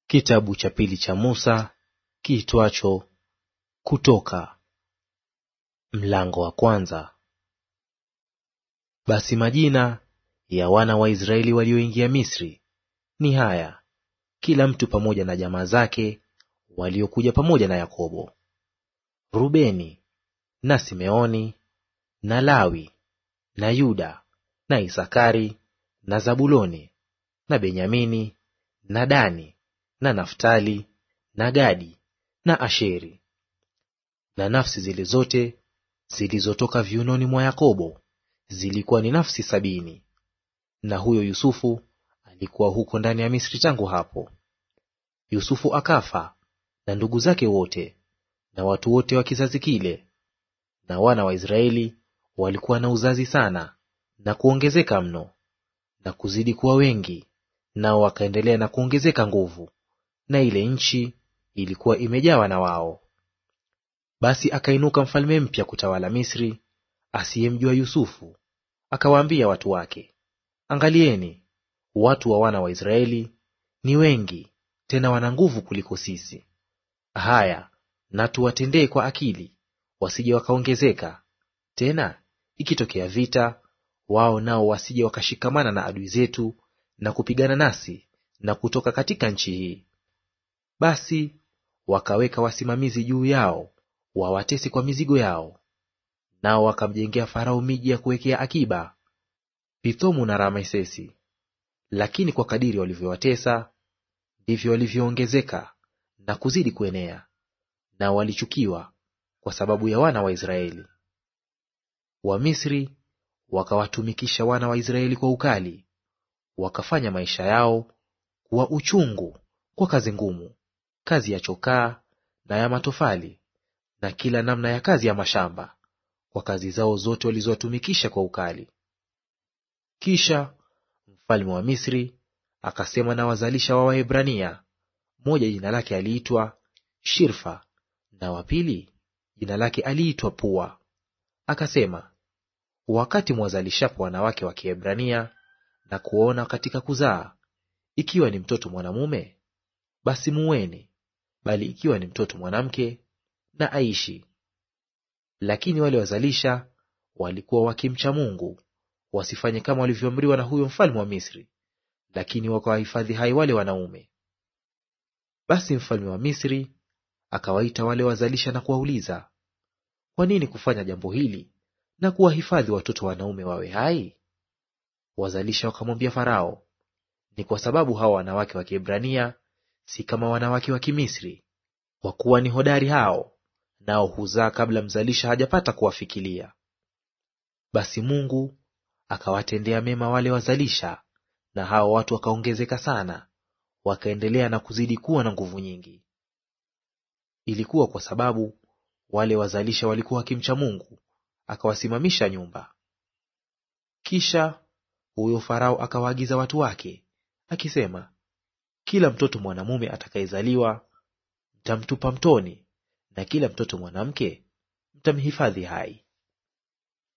Kitabu cha pili cha Musa kiitwacho Kutoka, mlango wa kwanza. Basi majina ya wana wa Israeli walioingia Misri ni haya, kila mtu pamoja na jamaa zake waliokuja pamoja na Yakobo: Rubeni na Simeoni na Lawi na Yuda na Isakari na Zabuloni na Benyamini na Dani na Naftali na Gadi na Asheri. Na nafsi zile zote zilizotoka viunoni mwa Yakobo zilikuwa ni nafsi 70. Na huyo Yusufu alikuwa huko ndani ya Misri tangu hapo. Yusufu akafa na ndugu zake wote na watu wote wa kizazi kile. Na wana wa Israeli walikuwa na uzazi sana na kuongezeka mno na kuzidi kuwa wengi, nao wakaendelea na kuongezeka nguvu, na ile nchi ilikuwa imejawa na wao. Basi akainuka mfalme mpya kutawala Misri, asiyemjua Yusufu. Akawaambia watu wake, angalieni, watu wa wana wa Israeli ni wengi, tena wana nguvu kuliko sisi. Haya, na tuwatendee kwa akili, wasije wakaongezeka; tena ikitokea vita, wao nao wasije wakashikamana na adui zetu na kupigana nasi na kutoka katika nchi hii. Basi wakaweka wasimamizi juu yao wawatesi kwa mizigo yao. Nao wakamjengea Farao miji ya kuwekea akiba, Pithomu na Ramesesi. Lakini kwa kadiri walivyowatesa, ndivyo walivyoongezeka na kuzidi kuenea, nao walichukiwa kwa sababu ya wana wa Israeli. Wamisri wakawatumikisha wana wa Israeli kwa ukali, wakafanya maisha yao kuwa uchungu kwa kazi ngumu, kazi ya chokaa na ya matofali na kila namna ya kazi ya mashamba, kwa kazi zao zote walizowatumikisha kwa ukali. Kisha mfalme wa Misri akasema na wazalisha wa Waebrania, mmoja jina lake aliitwa Shirfa, na wa pili jina lake aliitwa Pua. Akasema, wakati mwazalishapo wanawake wa Kiebrania na kuona katika kuzaa, ikiwa ni mtoto mwanamume, basi muweni; bali ikiwa ni mtoto mwanamke, na aishi. Lakini wale wazalisha walikuwa wakimcha Mungu, wasifanye kama walivyoamriwa na huyo mfalme wa Misri, lakini wakawahifadhi hai wale wanaume. Basi mfalme wa Misri akawaita wale wazalisha na kuwauliza, kwa nini kufanya jambo hili na kuwahifadhi watoto wanaume wawe hai? Wazalisha wakamwambia Farao, ni kwa sababu hawa wanawake wa Kiebrania si kama wanawake wa Kimisri, kwa kuwa ni hodari hao, nao huzaa kabla mzalisha hajapata kuwafikilia. Basi Mungu akawatendea mema wale wazalisha, na hao watu wakaongezeka sana, wakaendelea na kuzidi kuwa na nguvu nyingi. Ilikuwa kwa sababu wale wazalisha walikuwa wakimcha Mungu, akawasimamisha nyumba. Kisha huyo Farao akawaagiza watu wake akisema, kila mtoto mwanamume atakayezaliwa mtamtupa mtoni, na kila mtoto mwanamke mtamhifadhi hai.